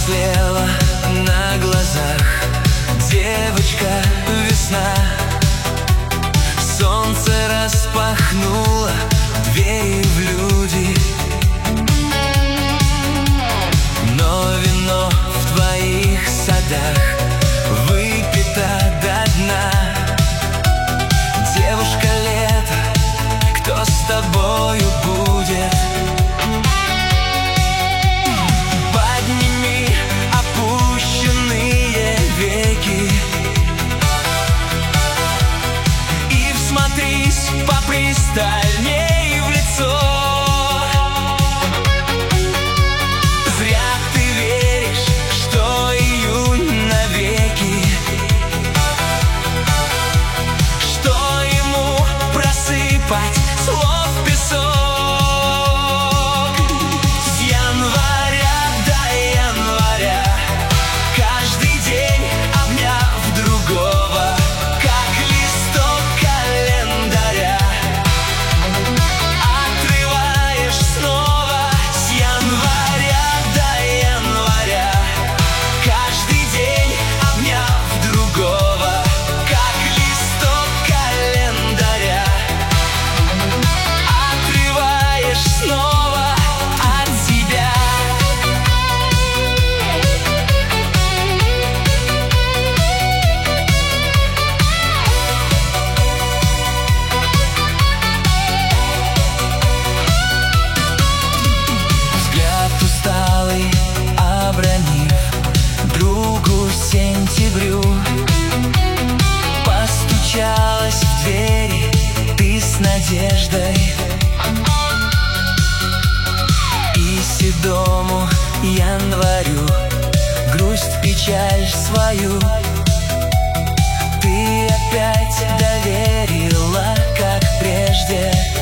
слева на глазах девочка весна. Солнце распахнуло двери в люди, но вино в твоих садах выпито до дна. Девушка лето, кто с тобою будет? Подними опущенные веки и всмотрись попристальней в лицо. Зря ты веришь, что июнь навеки, что ему просыпать слов песок. С января до января, каждый день обняв другого, как листок календаря, отрываешь снова. С января до января, каждый день обняв другого, как листок календаря, отрываешь снова от себя. Взгляд усталый, обронив другу сентябрю, постучалась в двери ты с надеждой, и седому январю грусть, печаль свою ты опять доверила, как прежде.